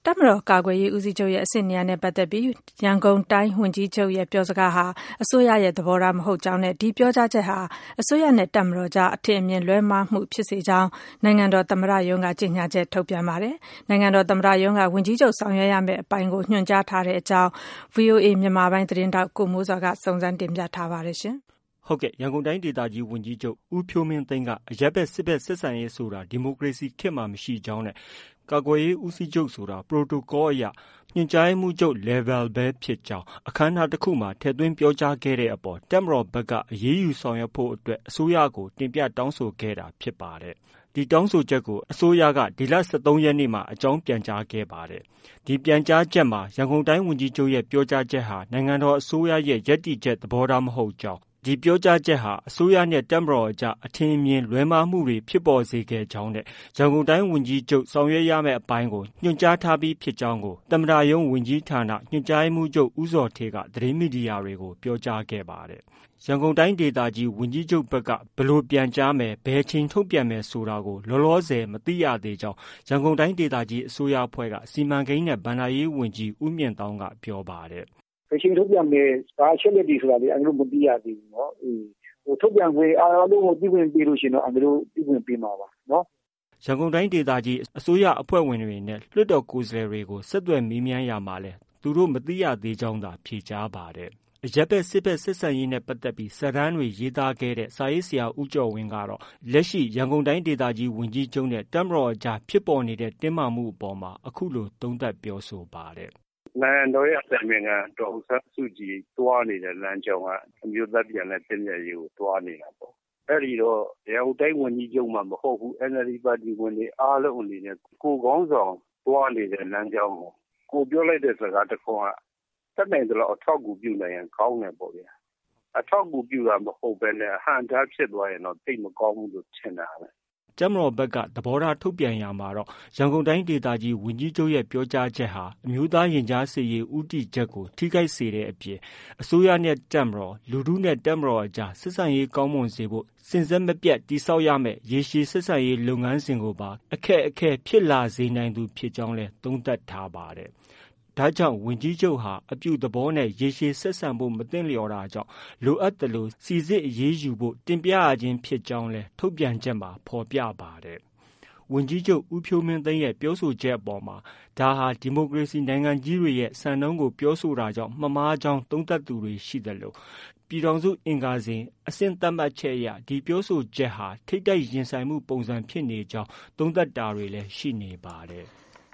တပ်မတော်ကာကွယ်ရေးဦးစီးချုပ်ရဲ့အဆင့်နေရာနဲ့ပတ်သက်ပြီးရန်ကုန်တိုင်းဝန်ကြီးချုပ်ရဲ့ပြောစကားဟာအစိုးရရဲ့သဘောထားမဟုတ်ကြောင်းနဲ့ဒီပြောကြားချက်ဟာအစိုးရနဲ့တပ်မတော်ကြားအထင်အမြင်လွဲမှားမှုဖြစ်စေကြောင်းနိုင်ငံတော်သမ္မတရုံးကကြေညာချက်ထုတ်ပြန်ပါတယ်။နိုင်ငံတော်သမ္မတရုံးကဝန်ကြီးချုပ်ဆောင်ရွက်ရမယ့်အပိုင်းကိုညွှန်ကြားထားတဲ့အကြောင်း VOA မြန်မာပိုင်းသတင်းထောက်ကိုမိုးစောကစုံစမ်းတင်ပြထားပါတယ်ရှင်။ဟုတ်ကဲ့ရန်ကုန်တိုင်းဒေသကြီးဝန်ကြီးချုပ်ဦးဖြိုးမင်းသိန်းကအရပ်ဘက်စစ်ဘက်ဆက်ဆံရေးဆိုတာဒီမိုကရေစီခေတ်မှာမရှိကြောင်းနဲ့ကာကွယ်ရေးဦးစီးချုပ်ဆိုတာပရိုတိုကောအရညွှန်ကြားမှုချုပ် level ပဲဖြစ်ကြောင်းအခမ်းအနားတစ်ခုမှာထည့်သွင်းပြောကြားခဲ့တဲ့အပေါ်တပ်မတော်ဘက်ကအရေးယူဆောင်ရွက်ဖို့အတွက်အစိုးရကိုတင်ပြတောင်းဆိုခဲ့တာဖြစ်ပါတယ်။ဒီတောင်းဆိုချက်ကိုအစိုးရကဒီလ 23 ရက်နေ့မှာအကြောင်းပြန်ကြားခဲ့ပါတယ်။ဒီပြန်ကြားချက်မှာရန်ကုန်တိုင်းဝန်ကြီးချုပ်ရဲ့ပြောကြားချက်ဟာနိုင်ငံတော်အစိုးရရဲ့ယက်တီချက်သဘောထားမဟုတ်ကြောင်းဒီပြောကြားချက်ဟာအစိုးရနဲ့တပ်မတော်အကြားအထင်အမြင်လွဲမှားမှုတွေဖြစ်ပေါ်စေခဲ့ကြောင်းနဲ့ရန်ကုန်တိုင်းဝန်ကြီးချုပ်ဆောင်ရွက်ရမယ့်အပိုင်းကိုညွှန်ကြားထားပြီးဖြစ်ကြောင်းကိုသမ္မတရုံးဝန်ကြီးဌာနညွှန်ကြားမှုချုပ်ဦးဇော်ဌေးကသတင်းမီဒီယာတွေကိုပြောကြားခဲ့ပါတယ်။ရန်ကုန်တိုင်းဒေသကြီးဝန်ကြီးချုပ်ဘက်ကဘယ်လိုပြန်ကြားမယ်ဘယ်ချိန်ထုတ်ပြန်မယ်ဆိုတာကိုလောလောဆယ်မသိရသေးကြောင်းရန်ကုန်တိုင်းဒေသကြီးအစိုးရအဖွဲ့ကစီမံကိန်းနဲ့ဗဏ္ဍာရေးဝန်ကြီးဦးမြင့်သောင်းကပြောပါတယ်။ဘယ်ချိန်ထုတ်ပြန်မယ်ဘာအချက်လက်တွေဆိုတာလေအန်ကလို့မသိရသေးဘူးเนาะထုတ်ပြန်ခွင့်အားလုံးကိုပြုခွင့်ပေးလို့ရှိရင်တော့အန်ကလို့ပြုခွင့်ပေးမှာပါเนาะရန်ကုန်တိုင်းဒေသကြီးအစိုးရအဖွဲ့ဝင်တွေနဲ့လွှတ်တော်ကိုယ်စားလှယ်တွေကိုဆက်သွယ်မေးမြန်းရမှာလဲသူတို့မသိရသေးကြောင်းသာဖြေကြားပါတယ်အရပ်ဘက်စစ်ဘက်ဆက်ဆံရေးနဲ့ပတ်သက်ပြီးစာတမ်းတွေရေးသားခဲ့တဲ့စာရေးဆရာဦးကျော်ဝင်းကတော့လက်ရှိရန်ကုန်တိုင်းဒေသကြီးဝန်ကြီးချုပ်နဲ့တပ်မတော်အကြားဖြစ်ပေါ်နေတဲ့တင်းမာမှုအပေါ်မှာအခုလိုသုံးသပ်ပြောဆိုပါတယ်နိုင်ငံတော်ရဲ့အတိုင်ပင်ခံဒေါ်အောင်ဆန်းစုကြည်တွားနေတဲ့လမ်းကြောင်းကအမျိုးသားပြန်လည်သင့်မြတ်ရေးကိုတွားနေတာပေါ့။အဲဒီတော့ရန်ကုန်တိုင်းဝန်ကြီးချုပ်မှမဟုတ်ဘူး NLD ပါတီဝင်တွေအားလုံးအနေနဲ့ကိုခေါင်းဆောင်တွားနေတဲ့လမ်းကြောင်းကိုပြောလိုက်တဲ့စကားတစ်ခုကတက်နိုင်တယ်လို့အထောက်အကူပြုနိုင်ရင်ကောင်းတယ်ပေါ့ဗျာ။အထောက်အကူပြုတာမဟုတ်ဘဲနဲ့အဟန့်အတားဖြစ်သွားရင်တော့သိမကောင်းဘူးလို့ထင်တာပဲ။တပ်မတော်ဘက်ကသဘောထားထုတ်ပြန်ရမှာတော့ရန်ကုန်တိုင်းဒေသကြီးဝန်ကြီးချုပ်ရဲ့ပြောကြားချက်ဟာအမျိုးသားရင်ကြားစေ့ရေးဦးတည်ချက်ကိုထိခိုက်စေတဲ့အပြင်အစိုးရနဲ့တပ်မတော်လူထုနဲ့တပ်မတော်အကြားဆက်ဆံရေးကောင်းမွန်စေဖို့စဉ်ဆက်မပြတ်တည်ဆောက်ရမယ့်ရေရှည်ဆက်ဆံရေးလုပ်ငန်းစဉ်ကိုပါအခက်အခဲဖြစ်လာစေနိုင်သူဖြစ်ကြောင်းလည်းသုံးသပ်ထားပါတယ်။ဒါကြောင့်ဝန်ကြီးချုပ်ဟာအပြုသဘောနဲ့ရေရှည်ဆက်ဆံဖို့မသင့်လျော်တာကြောင့်လိုအပ်သလိုစီစစ်အရေးယူဖို့တင်ပြရခြင်းဖြစ်ကြောင်းလည်းထုတ်ပြန်ချက်မှာဖော်ပြပါတယ်။ဝန်ကြီးချုပ်ဦးဖြိုးမင်းသိန်းရဲ့ပြောဆိုချက်အပေါ်မှာဒါဟာဒီမိုကရေစီနိုင်ငံကြီးတွေရဲ့စံနှုန်းကိုပြောဆိုတာကြောင့်မမှားကြောင်းသုံးသပ်သူတွေရှိသလိုပြည်ထောင်စုအင်္ဂါစဉ်အဆင့်သတ်မှတ်ချက်အရဒီပြောဆိုချက်ဟာထိပ်တိုက်ရင်ဆိုင်မှုပုံစံဖြစ်နေကြောင်းသုံးသပ်တာတွေလည်းရှိနေပါတယ်။